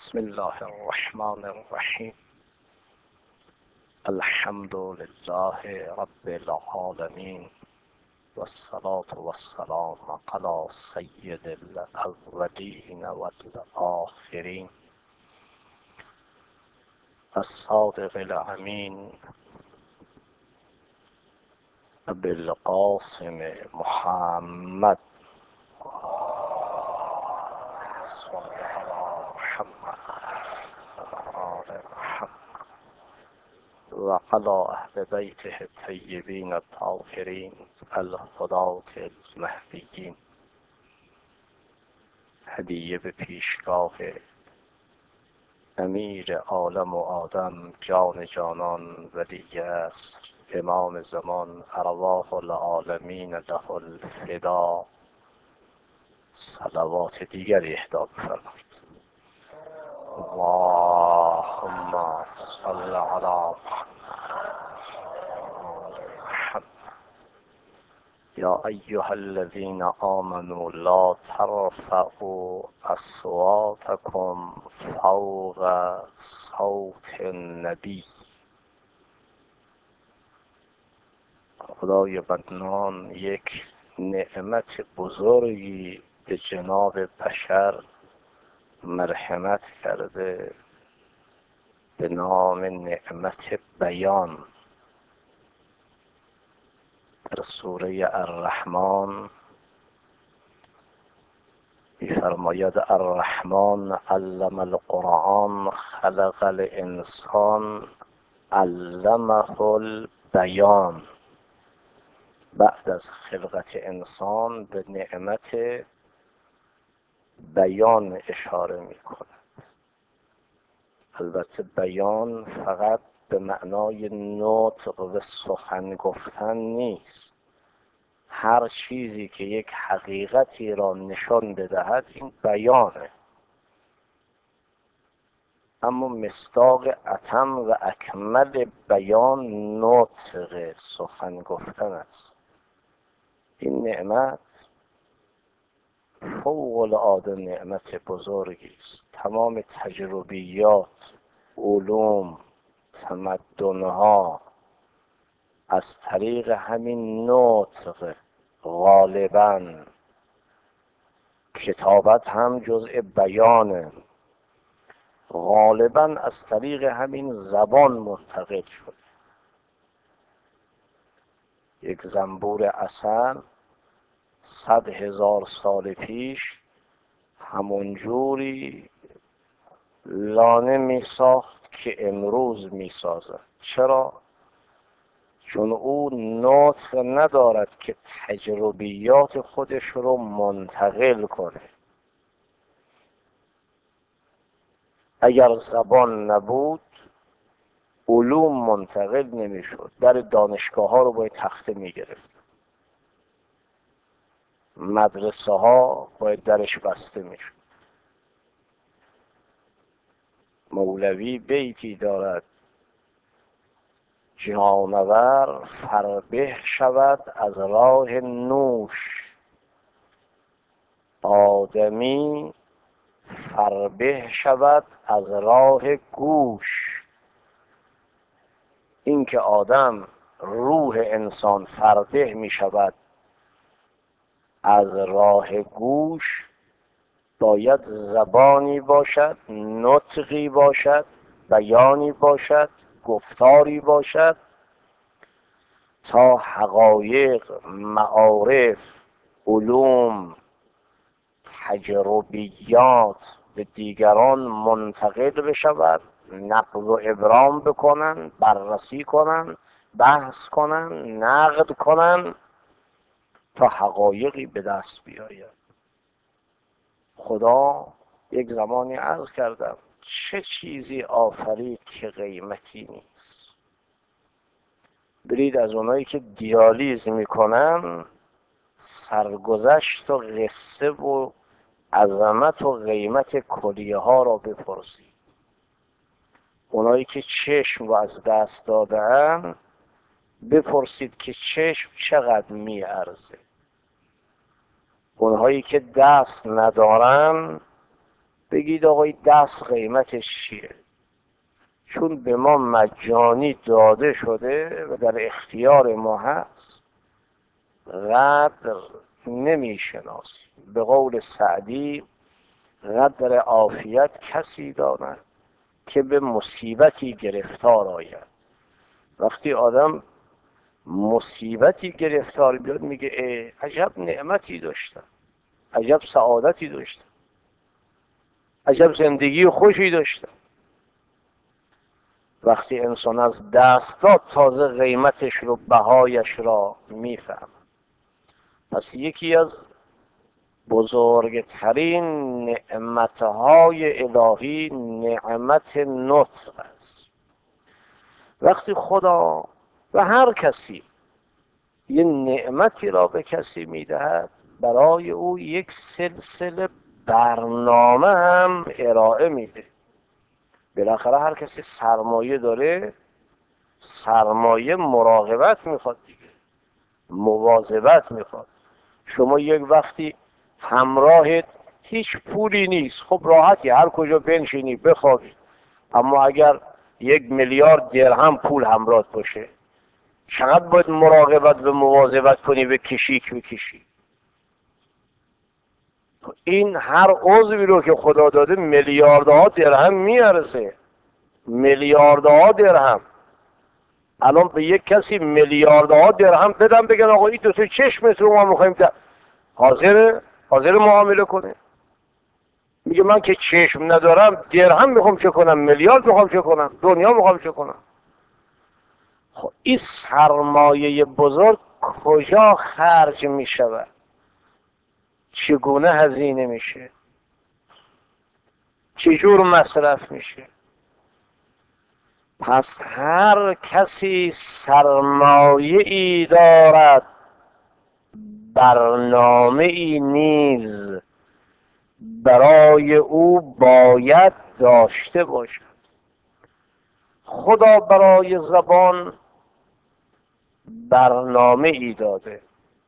بسم الله الرحمن الرحیم. الحمد لله رب العالمین والصلاة والسلام علی سید الاولین والآخرین الصادق الامین ابی القاسم محمد صلی علی محمد آل محمد و علی اهل بیته الطیبین الطاهرین الهداة المهدیین. هدیه به پیشگاه امیر عالم و آدم، جان جانان، ولی است امام زمان، ارواح العالمین له الفدا. صلوات دیگری اهدا بفرمایید. اللهم صل علی محمد. یا ایها الذین آمنوا لا ترفعوا اصواتکم فوق صوت النبی. خدای منان یک نعمت بزرگی به جناب بشر مرحمت کرده به نام نعمت بیان. در سوره الرحمن می‌فرماید الرحمن علم القرآن خلق الانسان علمه البیان. بعد از خلقت انسان به نعمت بیان اشاره می‌کند. البته بیان فقط به معنای نطق و سخن گفتن نیست. هر چیزی که یک حقیقتی را نشان بدهد این بیانه. اما مصداق اتم و اکمل بیان نطق سخن گفتن است. این نعمت فوق العاده نعمت بزرگی است. تمام تجربیات، علوم، تمدن‌ها از طریق همین نطق غالباً، کتابت هم جزء بیانه، غالباً از طریق همین زبان منتقل شده. یک زنبور عسل 100,000 سال پیش همون جوری لانه می ساخت که امروز می سازد. چرا؟ چون او نطق ندارد که تجربیات خودش رو منتقل کنه. اگر زبان نبود علوم منتقل نمی شد. در دانشگاه ها رو باید تخته می گرفت. مدرسه ها باید درش بسته می شد. مولوی بیتی دارد: جانور فربه شود از راه نوش، آدمی فربه شود از راه گوش. این که آدم، روح انسان فربه می شود از راه گوش، باید زبانی باشد، نطقی باشد، بیانی باشد، گفتاری باشد تا حقایق، معارف، علوم، تجربیات به دیگران منتقل بشود، نقد و ابرام بکنن، بررسی کنن، بحث کنن، نقد کنن تا حقایقی به دست بیاید. خدا یک زمانی عرض کردم چه چیزی آفرید که قیمتی نیست. برید از اونایی که دیالیز میکنن سرگذشت و قصه و عظمت و قیمت کلیه ها را بپرسید. اونایی که چشم رو از دست دادن بپرسید که چشم چقدر میارزه. اونهایی که دست ندارن بگید آقای دست قیمتش چیه؟ چون به ما مجانی داده شده و در اختیار ما هست، قدر نمی شناسی. به قول سعدی قدر عافیت کسی داند که به مصیبتی گرفتار آید. وقتی آدم مصیبتی گرفتار بیاد میگه عجب نعمتی داشتم، عجب سعادتی داشتم، عجب زندگی خوشی داشتم. وقتی انسان از دست داد تازه قیمتش رو، بهایش را میفهم. پس یکی از بزرگترین نعمتهای الهی نعمت نطق است. وقتی خدا و هر کسی یه نعمتی را به کسی میدهد، برای او یک سلسله برنامه هم ارائه میده. بالاخره هر کسی سرمایه داره، سرمایه مراقبت میخواد دیگه، مواظبت میخواد. شما یک وقتی همراهت هیچ پولی نیست، خب راحتی هر کجا بنشینی بخوابی. اما اگر 1,000,000,000 درهم پول همراه باشه، چقدر باید مراقبت و مواظبت کنی بکشی. این هر عضوی رو که خدا داده میلیاردها درهم میارزه، میلیاردها درهم. الان به یک کسی میلیاردها درهم بدم بگن آقا این 2 تا چشمت رو ما میخوایم، حاضر معامله کنه؟ میگه من که چشم ندارم، درهم میخوام چه کنم، میلیارد میخوام چه کنم، دنیا میخوام چه کنم؟ خب این سرمایه بزرگ کجا خرج میشود؟ چگونه هزینه میشه؟ چجور مصرف میشه؟ پس هر کسی سرمایه ای دارد، برنامه ای نیز برای او باید داشته باشد. خدا برای زبان برنامه ای داده.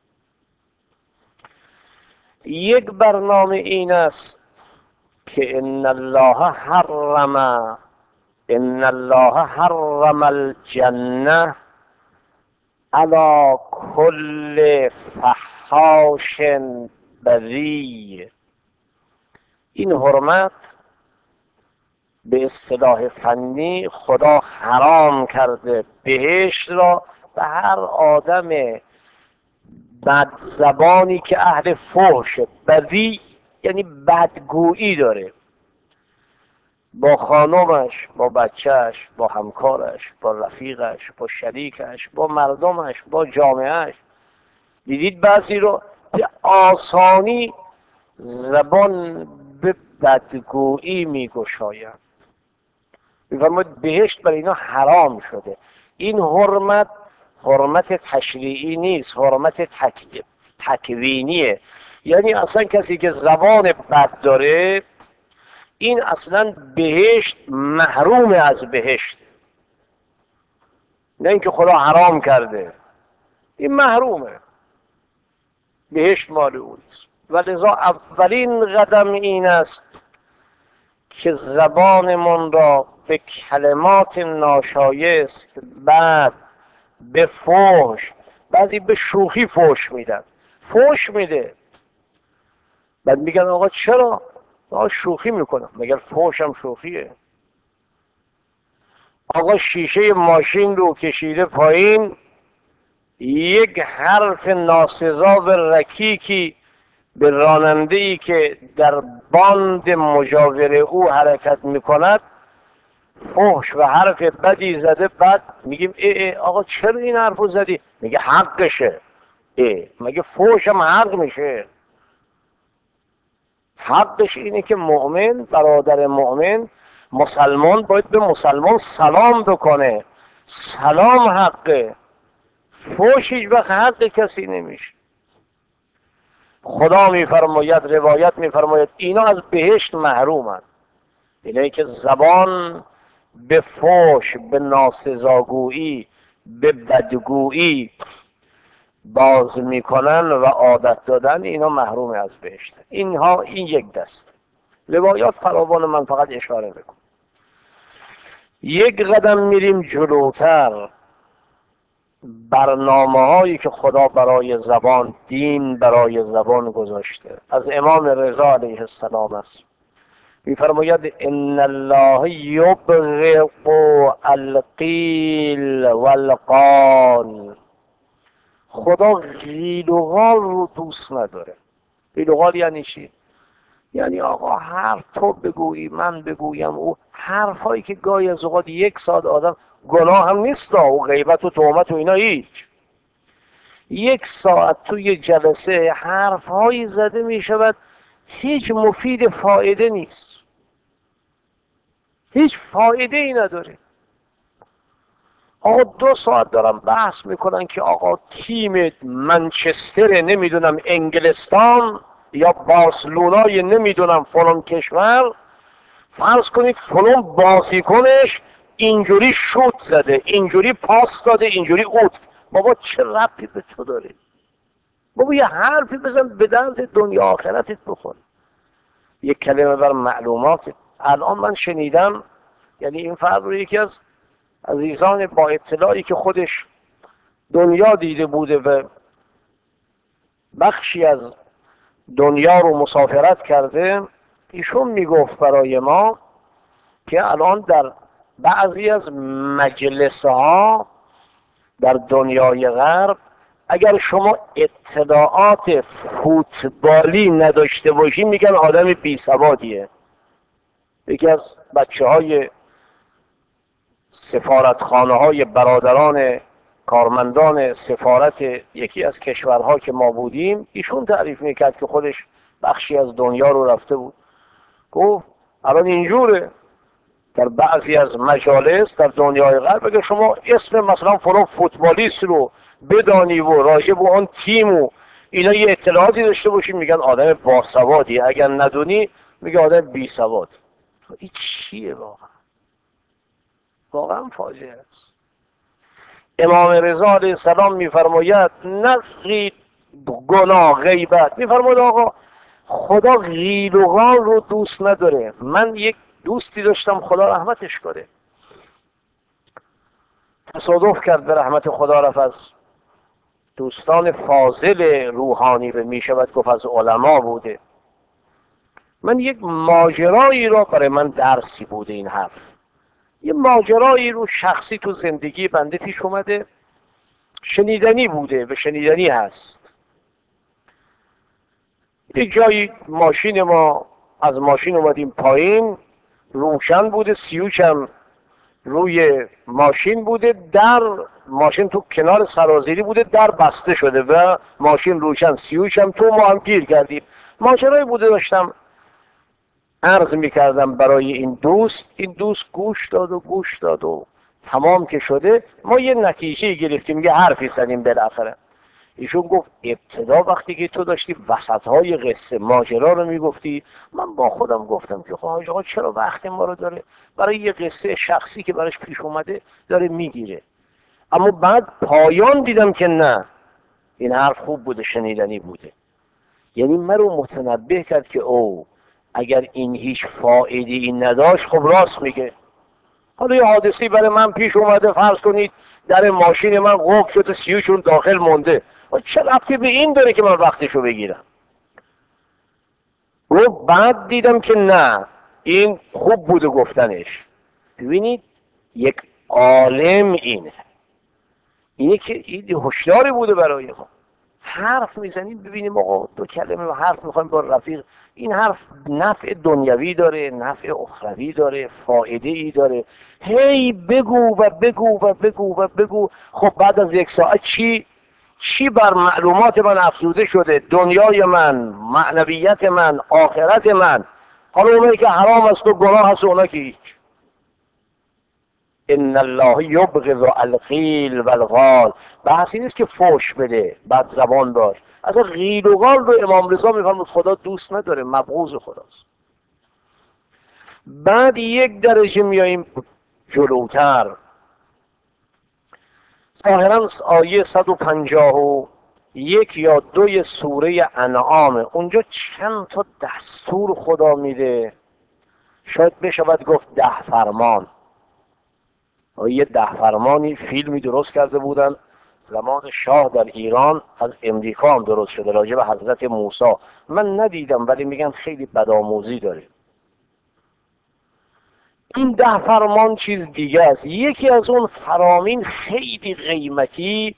یک برنامه این است که ان الله حرم الجنه علی کل فحاش بذی. این حرمت به اصطلاح فنی خدا حرام کرده بهشت را به هر آدم بد زبانی که اهل فحش، بدی یعنی بدگویی داره، با خانمش، با بچهش، با همکارش، با رفیقش، با شریکش، با مردمش، با جامعهش. دیدید بعضی رو به آسانی زبان به بدگویی میگشایند. میفرماید بهشت برای اینا حرام شده. این حرمت تشریعی نیست، حرمت تکوینیه. یعنی اصلا کسی که زبان بد داره، این اصلا بهشت محروم از بهشت، نه اینکه خدا حرام کرده، این محرومه، بهشت مال اوست. و لذا اولین قدم این است که زبانمون را به کلمات ناشایست، بعد به فحش، بعضی به شوخی فحش میدن، فحش میده، بعد میگن آقا چرا؟ آقا شوخی میکنم. مگر فحش هم شوخیه؟ آقا شیشه ماشین رو کشیده پایین، یک حرف ناسزا و رکیکی به راننده‌ای که در باند مجاور او حرکت میکند فحش و حرف بدی زده. بعد میگیم ای آقا چرا این حرفو زدی؟ میگه حقشه. مگه فحش هم حق میشه؟ حقش اینه که مؤمن، برادر مؤمن، مسلمان باید به مسلمان سلام بکنه. سلام حقه، فحش هیچ وقت حق کسی نمیشه. خدا میفرماید، روایت میفرماید اینا از بهشت محرومند. اینایی که زبان به فحش، به ناسزاگویی، به بدگویی باز میکنن و عادت دادن، اینا محروم از بهشت. این یک دست. روایات فراوان، من فقط اشاره میکنم. یک قدم میریم جلوتر، برنامه هایی که خدا برای زبان، دین برای زبان گذاشته از امام رضا علیه السلام است. میفرماید ان الله یبغض القیل والقال. خدا قیل و قال رو دوست نداره. قیل و قال یعنی چی؟ یعنی آقا حرف تو بگویی من بگویم، او حرف هایی که گاهی از اوقات یک ساعت آدم، گناه هم نیست و غیبت و تهمت و اینا هیچ، یک ساعت توی جلسه حرف هایی زده می شود هیچ مفید فایده نیست، هیچ فایده ای نداره. آقا 2 ساعت دارم بحث میکنن که آقا تیم منچستر نمیدونم انگلستان یا بارسلونای نمیدونم فلان کشور، فرض کنید فلان بازیکنش اینجوری شوت زده، اینجوری پاس داده، اینجوری اوت. بابا چه ربطی به تو داره؟ بابا یه حرفی بزن به درد دنیا آخرتت بخور. یک کلمه بر معلومات. الان من شنیدم، یعنی این فرد رو یکی از عزیزان با اطلاعی که خودش دنیا دیده بوده و بخشی از دنیا رو مسافرت کرده، ایشون میگفت برای ما که الان در بعضی از مجلس‌ها در دنیای غرب اگر شما اطلاعات فوتبالی نداشته باشی میگن آدم بیسوادیه. یکی از بچه های سفارتخانه های برادران کارمندان سفارت یکی از کشورها که ما بودیم، ایشون تعریف میکرد که خودش بخشی از دنیا رو رفته بود. گفت الان اینجوره در بعضی از مجالس در دنیای غرب اگر شما اسم مثلا فلان فوتبالیست رو بدانی و راجع به اون تیم و اینا یه اطلاعاتی داشته باشی میگن آدم باسوادی، اگر ندونی میگه آدم بیسواد. این چیه واقعا؟ واقعا فاجعه است. امام رضا علیه السلام میفرماید نه گناه غیبت، میفرماید آقا خدا قیل و قال رو دوست نداره. من یک دوستی داشتم خدا رحمتش کنه، تصادف کرد به رحمت خدا رفت، از دوستان فاضل روحانی به می شود گفت از علما بوده. من یک ماجرایی را، برای من درسی بوده این حرف، یه ماجرایی رو شخصی تو زندگی بنده پیش اومده، شنیدنی بوده و شنیدنی هست. یک جایی ماشین ما، از ماشین اومدیم پایین، روشن بوده، سیوچ هم روی ماشین بوده، در ماشین تو کنار سرازیری بوده، در بسته شده و ماشین روشن، سیوچ هم تو، ما هم گیر کردیم. ماجرایی بوده داشتم عرض میکردم برای این دوست. این دوست گوش داد و گوش داد و تمام که شده ما یه نتیجه گرفتیم، یه حرفی زدیم بالاخره. ایشون گفت ابتدا وقتی که تو داشتی وسطهای قصه ماجرا رو میگفتی، من با خودم گفتم که خب حاج آقا چرا وقت ما رو داره برای یه قصه شخصی که براش پیش اومده داره میگیره. اما بعد پایان دیدم که نه، این حرف خوب بوده، شنیدنی بوده. یعنی من رو متنبه کرد که او اگر این هیچ فایده‌ای نداشت خب راست میگه. حالا یه حادثی برای من پیش اومده، فرض کنید در ماشین من قفل شده، سیوچون داخل مونده، چه ربطی به این داره که من وقتشو بگیرم؟ و بعد دیدم که نه، این خوب بوده گفتنش. ببینید یک عالم اینه که این هشداری بوده برای ما. حرف میزنیم ببینیم آقا 2 کلمه حرف میخوایم با رفیق، این حرف نفع دنیوی داره، نفع اخروی داره، فایده ای داره، هی بگو و بگو و بگو و بگو. خب بعد از 1 ساعت چی بر معلومات من افزوده شده؟ دنیای من، معنویت من، آخرت من. حالا اونایی که حرام است و گناه است، اونا که هیچ. ان الله یبغض القیل والقال. بحثی نیست که فوش بده بعد زبان باش، اصلا قیل و قال رو امام رضا میفرمود خدا دوست نداره، مبغوض خداست. بعد یک درجه میاییم جلوتر، ظاهرا آیه 152 1 یا 2 سوره انعام، اونجا چند تا دستور خدا میده، شاید بشود گفت 10 فرمان. یه 10 فرمانی فیلمی درست کرده بودن زمان شاه در ایران، از امریکا هم درست شده راجع به حضرت موسی. من ندیدم ولی میگن خیلی بدآموزی داره. این 10 فرمان چیز دیگه است. یکی از اون فرامین خیلی قیمتی،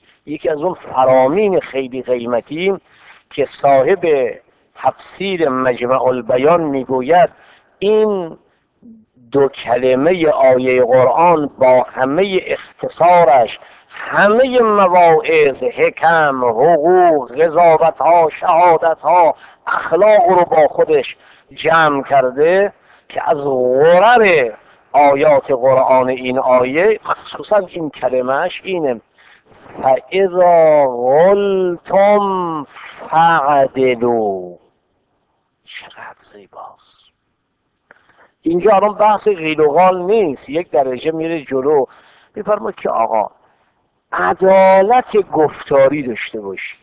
که صاحب تفسیر مجمع البیان میگوید این 2 کلمه آیه قرآن با همه اختصارش، همه مواعظ، حکم، حقوق، قضاوت ها، شهادت ها، اخلاق رو با خودش جمع کرده، که از غرر آیات قرآن این آیه مخصوصا این کلمهش اینه: فَإِذَا قُلْتُمْ فَاعْدِلُوا. چقدر زیباست. اینجا الان بحث قیل و قال نیست، یک درجه میره جلو، میفرماید که آقا عدالت گفتاری داشته باشید.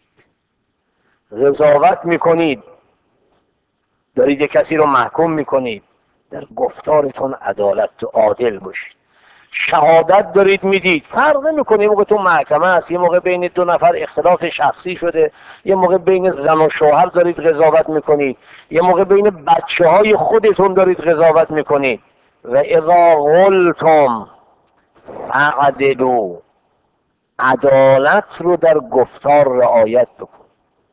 قضاوت میکنید، دارید یک کسی رو محکوم میکنید، در گفتارتون عدالت و عادل باشید. شهادت دارید میدید، فرق نمیکنه، یه موقع تو محکمه است، یه موقع بین 2 نفر اختلاف شخصی شده، یه موقع بین زن و شوهر دارید قضاوت میکنید، یه موقع بین بچه های خودتون دارید قضاوت میکنید. و اذا قلتم فعدلوا، عدالت رو در گفتار رعایت بکن.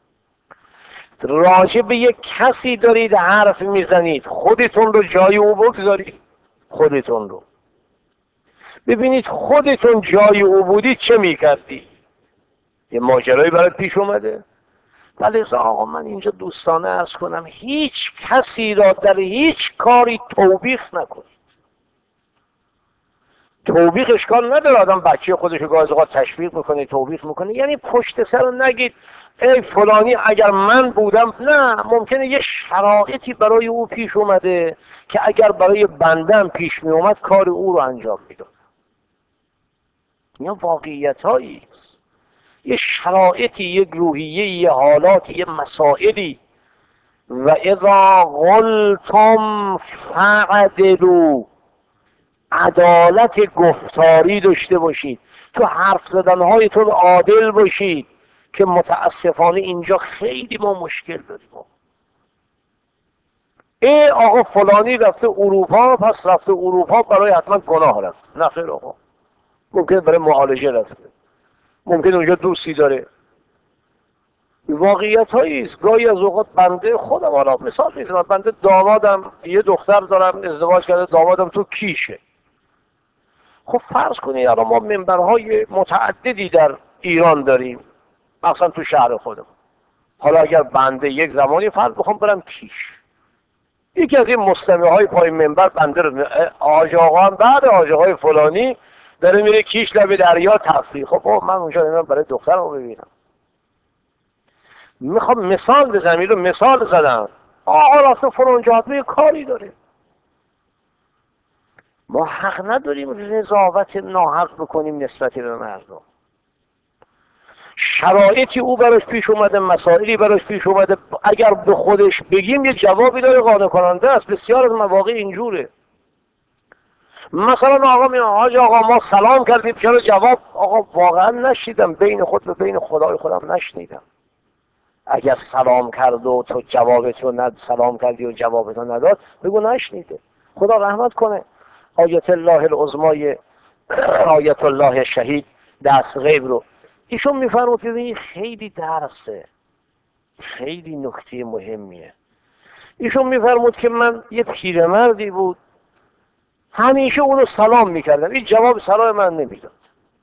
راجع به یک کسی دارید حرف میزنید، خودتون رو جای او بگذارید. خودتون رو ببینید، خودتون جای او بودید چه میکردی؟ یه ماجرایی برات پیش اومده؟ ولی آقا من اینجا دوستانه عرض کنم، هیچ کسی را در هیچ کاری توبیخ نکنید. توبیخ اشکال نداره، آدم بچه خودشو گاهی اوقات تشویق میکنه، توبیخ میکنه، یعنی پشت سر نگید ای فلانی اگر من بودم. نه، ممکنه یه شرایطی برای او پیش اومده که اگر برای بندم پیش میومد کار او رو انجام میداد. این واقعیت هایی است، یه شرایطی، یک روحیه، یه حالاتی، یه مسائلی. و اذا قلتم فعدلوا، عدالت گفتاری داشته باشید، تو حرف زدنهایتون عادل باشید، که متاسفانه اینجا خیلی ما مشکل داریم. آقا فلانی رفته اروپا، پس رفته اروپا برای حتما گناه رفت. نه خیر آقا، ممکن برای معالجه رفته، ممکن اونجا دوستی داره. واقعیت هایی است. گاهی از اوقات بنده خودم، حالا مثال میزنم، بنده دامادم یه دختر دارم، ازدواج کرده، دامادم تو کیشه. خب فرض کنید الان ما منبرهای متعددی در ایران داریم، مثلا تو شهر خودم. حالا اگر بنده یک زمانی فرض بخوام برم کیش، یکی از این مستمع های پای منبر بنده رو، آج آقا هم بعد آج آقای فلانی داره میره کیش لب دریا تفریح. خب من اونجا نمیدونم برای دخترم رو ببینم، میخوام مثال بزنم، رو مثال زدم، آقا رفته فلان جهت یه کاری داره. ما حق نداریم رضاوت ناحق بکنیم نسبت به مردم. شرایطی او براش پیش اومده، مسائلی براش پیش اومده، اگر به خودش بگیم یه جوابی داره قانع کننده است. بسیار از مواقع اینجوره. مثلا آقا میگه حاج آقا ما سلام کردیم، چرا جواب؟ آقا واقعا نشنیدم، بین خود و بین خدای خودم نشنیدم. اگر سلام کرد و تو جوابت رو سلام کردی و جوابت رو نداد، بگو نشنیده. خدا رحمت کنه آیت الله العظمای آیت الله شهید دست غیب رو، ایشون میفرمود که این خیلی درسه، خیلی نکته مهمیه. ایشون میفرمود که من یه پیرمردی بود، همیشه اونو سلام میکردم، این جواب سلام من نمیداد.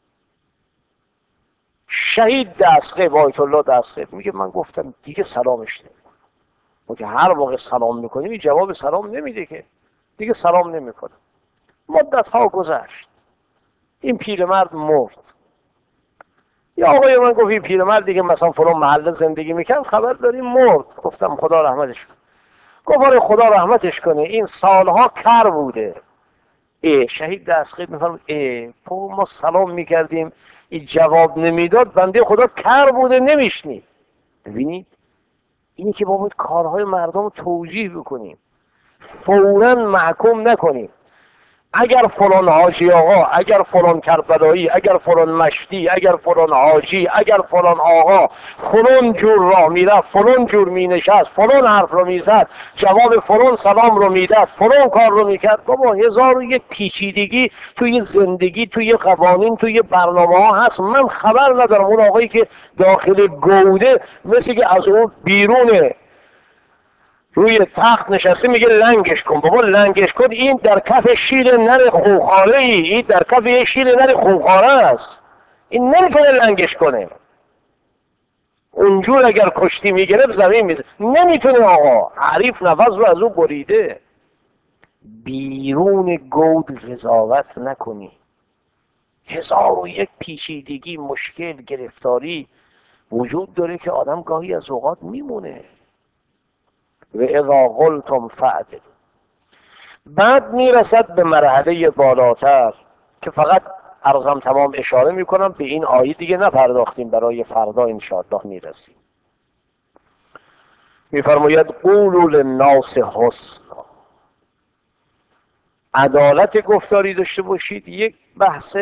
شهید دست غیب، آیت الله دست غیب، میگه من گفتم دیگه سلامش نمیکنم. ما که هر موقع سلام میکنیم این جواب سلام نمیده، که دیگه سلام نمیکنم. مدت ها گذشت، این پیرمرد مرد. یا آقای من گفت این پیرمرد دیگه مثلا فلان محله زندگی میکرد، خبر داریم مرد. گفتم خدا رحمتش کنه. گفت آره خدا رحمتش کنه، این سالها کر بوده، شهید دستگیر میفرمود ما سلام میکردیم این جواب نمیداد، بنده خدا کر بوده نمیشنید. ببینید اینی که با کارهای مردم توجیه بکنیم، فوراً محکوم نکنیم. اگر فلان حاجی آقا، اگر فلان کربلایی، اگر فلان مشتی، اگر فلان حاجی، اگر فلان آقا فلان جور راه میرفت، فلان جور مینشست، فلان حرف رو میزد، جواب فلان سلام رو میداد، فلان کار رو میکرد، بابا 1001 پیچیدگی توی زندگی، توی قوانین، توی برنامه ها هست. من خبر ندارم اون آقایی که داخل گوده مثل که از اون بیرونه روی تخت نشسته میگه لنگش کن. بابا لنگش کن، این در کف شیر نر خوخاره ای، این در کف یه شیر نر خوخاره است، این نمیتونه لنگش کنه. اونجور اگر کشتی میگرفت زمین میزه، نمیتونه. آقا حریف نفس رو از او بریده. بیرون گود قضاوت نکنی. 1001 پیچیدگی، مشکل، گرفتاری وجود داره که آدم گاهی از اوقات میمونه. و اذا قلتم فعدلوا. بعد میرسد به مرحله بالاتر که فقط عرضم تمام اشاره میکنم، به این آیه دیگه نپرداختیم، برای فردا انشاءالله میرسیم. میفرماید قولوا للناس حسنا. عدالت گفتاری داشته باشید. یک بحث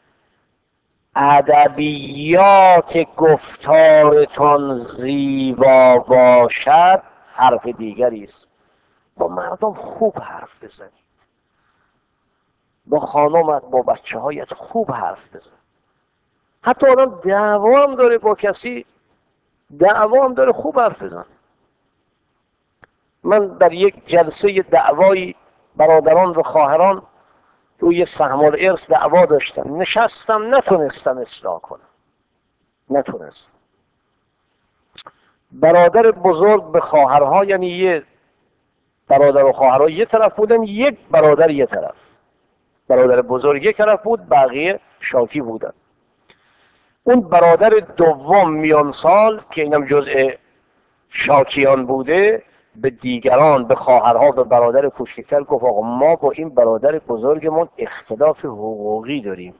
ادبیات گفتارتان زیبا باشد حرف دیگری است. با مردم خوب حرف بزنید، با خانمت، با بچه هایت خوب حرف بزن. حتی آدم دعوا هم داره با کسی، دعوا هم داره، خوب حرف بزن. من در یک جلسه دعوایی برادران و خواهران روی سهم الارث دعوا داشتم، نشستم نتونستم اصلاح کنم، نتونستم. برادر بزرگ به خواهرها، یعنی یه برادر و خواهرها یه طرف بودن، یک برادر یه طرف. برادر بزرگ یک طرف بود، بقیه شاکی بودن. اون برادر دوم میان سال که اینم جزء شاکیان بوده، به دیگران، به خواهرها، به برادر کوچکتر گفت آقا ما با این برادر بزرگمون اختلاف حقوقی داریم.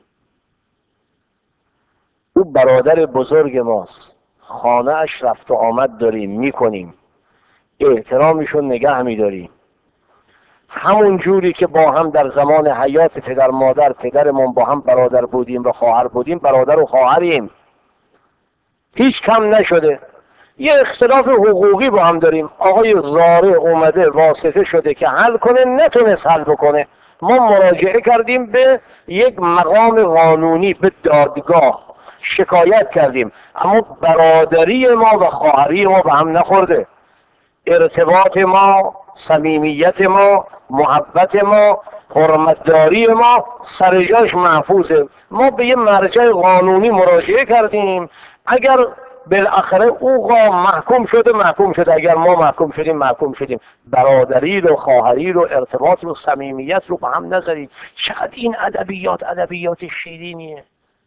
او برادر بزرگ ماست، خانه اش رفت و آمد داریم میکنیم، احترامیشون نگه میداریم. همون جوری که با هم در زمان حیات پدر مادر، پدرمون با هم برادر بودیم و خواهر بودیم، برادر و خواهریم، هیچ کم نشده. یه اختلاف حقوقی با هم داریم. آقای زاره اومده واسطه شده که حل کنه، نتونست حل بکنه. ما مراجعه کردیم به یک مقام قانونی، به دادگاه شکایت کردیم، اما برادری ما و خواهری ما به هم نخورده. ارتباط ما، صمیمیت ما، محبت ما، حرمتداری ما سر جاش محفوظه. ما به یه مرجع قانونی مراجعه کردیم، اگر بالاخره او محکوم شده محکوم شده، اگر ما محکوم شدیم محکوم شدیم. برادری رو، خواهری رو، ارتباط رو، صمیمیت رو با هم نذارید. چقدر این ادبیات شیرینیه.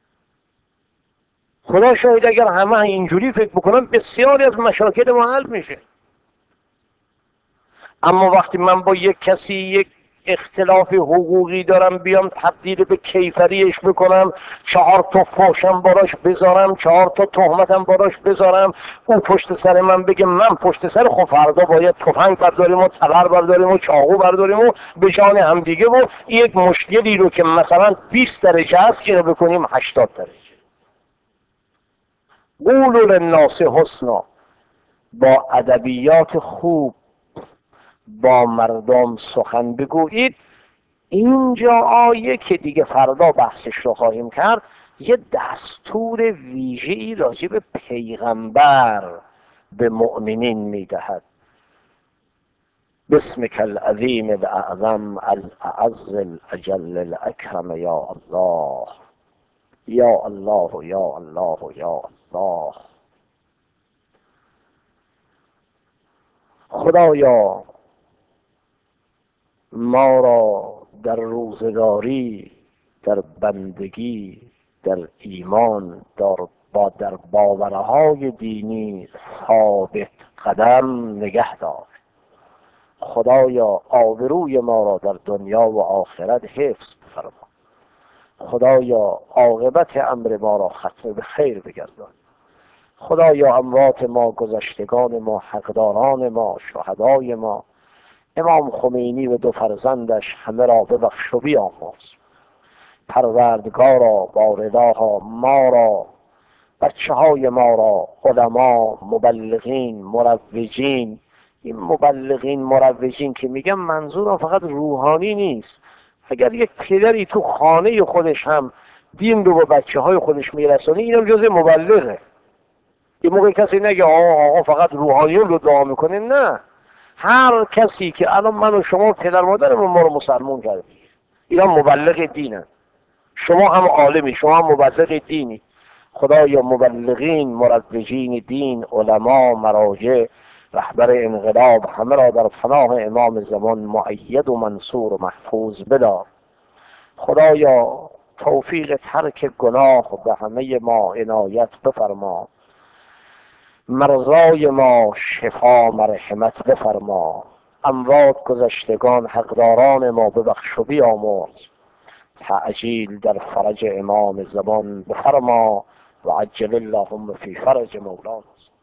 خدا شاهد اگر همه اینجوری فکر بکنم بسیاری از مشاکل ما حل میشه. اما وقتی من با یک کسی یک اختلاف حقوقی دارم، بیام تبدیل به کیفریش بکنم، 4 تا فاشم باراش بذارم، 4 تا تهمتم باراش بذارم، اون پشت سر من بگه من پشت سر، خب فردا باید تفنگ برداریم و تبر برداریم و چاقو برداریم و به جان همدیگه و یک مشکلی رو که مثلا 20 درجه است اینو بکنیم 80 درجه. قولوا للناس حسنا. با ادبیات خوب با مردم سخن بگویید. اینجا آیه که دیگه فردا بحثش رو خواهیم کرد، یه دستور ویژه‌ای راجع به پیغمبر به مؤمنین میدهد. بسمک العظیم الاعظم الاعز الاجل الاکرم یا الله یا الله یا الله یا الله. خدایا ما را در روزگاری، در بندگی، در ایمان، در باورهای دینی ثابت قدم نگه دار. خدایا آبروی ما را در دنیا و آخرت حفظ بفرما. خدایا عاقبت امر ما را ختم به خیر بگردان. خدایا اموات ما، گذشتگان ما، حقداران ما، شهدای ما، امام خمینی و دو فرزندش همه را ببخش و بیامرز. پروردگارا بارداها ما را، بچه های ما را، علما، مبلغین، مروجین. این مبلغین مروجین که میگم منظورم فقط روحانی نیست. اگر یک پدری تو خانه خودش هم دین رو به بچه های خودش میرسونه، اینم جزء مبلغه. یه موقع کسی نگه آقا فقط روحانیون رو دعا میکنه. نه، هر کسی که الان من و شما پدر مادرمون ما رو مسلمون کرده، اینا مبلغ دینن. شما هم عالمی، شما هم مبلغ دینی. خدایا مبلغین، مروجین دین، علما، مراجع، رهبر انقلاب، همه را در پناه امام زمان مؤید و منصور و محفوظ بدار. خدایا توفیق ترک گناه به همه ما عنایت بفرما. مرضای ما شفا مرحمت بفرما. اموات گذشتگان حقداران ما ببخش و بیامرز. تعجیل در فرج امام زمان بفرما و عجل اللهم فی فرج مولانا.